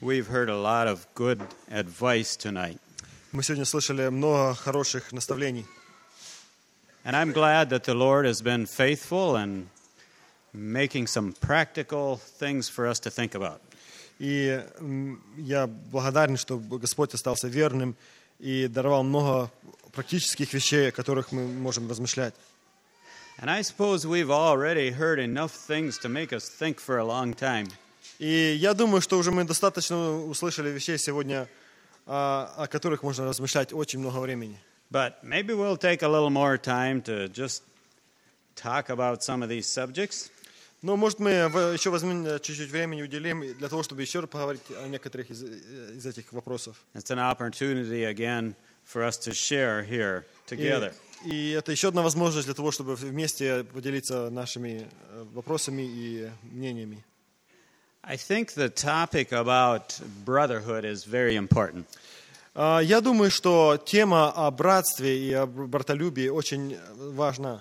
We've heard a lot of good advice tonight. Мы сегодня слышали много хороших наставлений. And I'm glad that the Lord has been faithful and making some practical things for us to think about. И я благодарен, что Господь остался верным и даровал много практических вещей, о которых мы можем размышлять. And I suppose we've already heard enough things to make us think for a long time. И я думаю, что уже мы достаточно услышали вещей сегодня, о которых можно размышлять очень много времени. But maybe we'll take a little more time to just talk about some of these subjects. Но, может, мы еще возьмем чуть-чуть времени, уделим для того, чтобы еще поговорить о некоторых из этих вопросов. It's an opportunity again for us to share here together. И это еще одна возможность для того, чтобы вместе поделиться нашими вопросами и мнениями. I think the topic about brotherhood is very important. Я думаю, что тема о братстве и о братолюбии очень важна.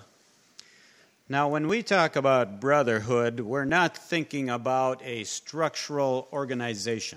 Now, when we talk about brotherhood, we're not thinking about a structural organization.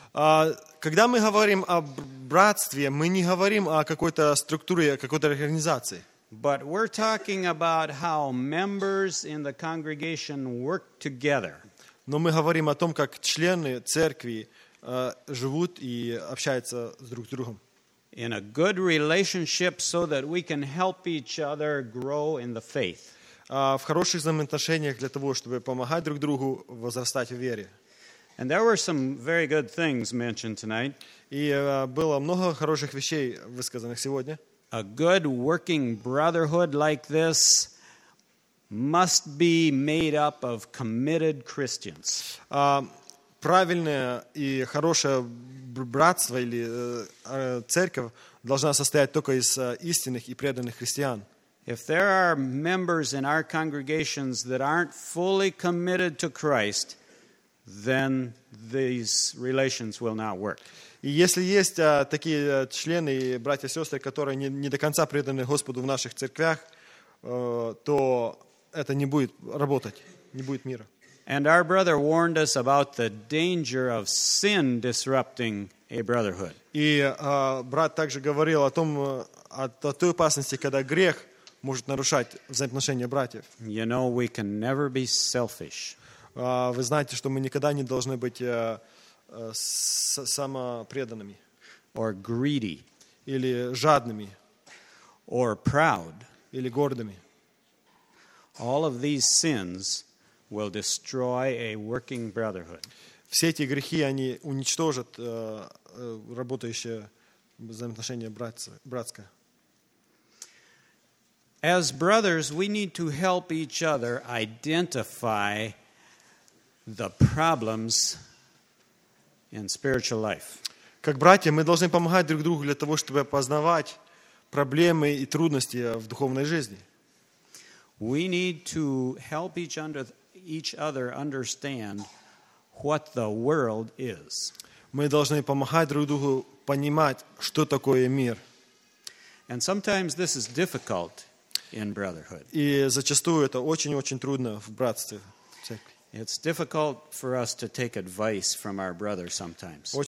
Когда мы говорим о братстве, мы не говорим о какой-то структуре, о какой-то организации. But we're talking about how members in the congregation work together. Но мы говорим о том, как члены церкви живут и общаются друг с другом. In a good relationship so that we can help each other grow in the faith. В хороших взаимоотношениях для того, чтобы помогать друг другу возрастать в вере. And there were some very good things mentioned tonight. И было много хороших вещей высказанных сегодня. A good working brotherhood like this must be made up of committed Christians. Правильное и хорошее братство или церковь должна состоять только из истинных и преданных христиан. If there are members in our congregations that aren't fully committed to Christ, then these relations will not work. И если есть такие члены и братья и сестры, которые не до конца преданы Господу в наших церквях, то это не будет работать, не будет мира. And our brother warned us about the danger of sin disrupting a brotherhood. И брат также говорил о той опасности, когда грех может нарушать взаимоотношения братьев. You know, we can never be selfish. Вы знаете, что мы никогда не должны быть самопреданными. Or greedy. Или жадными. Or proud. Или гордыми. All of these sins will destroy a working brotherhood. Все эти грехи, они уничтожат работающее взаимоотношение братское. As brothers, we need to help each other identify the problems in spiritual life. Как братья, мы должны помогать друг другу для того, чтобы познавать проблемы и трудности в духовной жизни. We need to help each other understand what the world is. Мы должны помогать друг другу понимать, что такое мир. And sometimes this is difficult in brotherhood. И зачастую это очень-очень трудно в братстве. It's difficult for us to take advice from our brothers sometimes.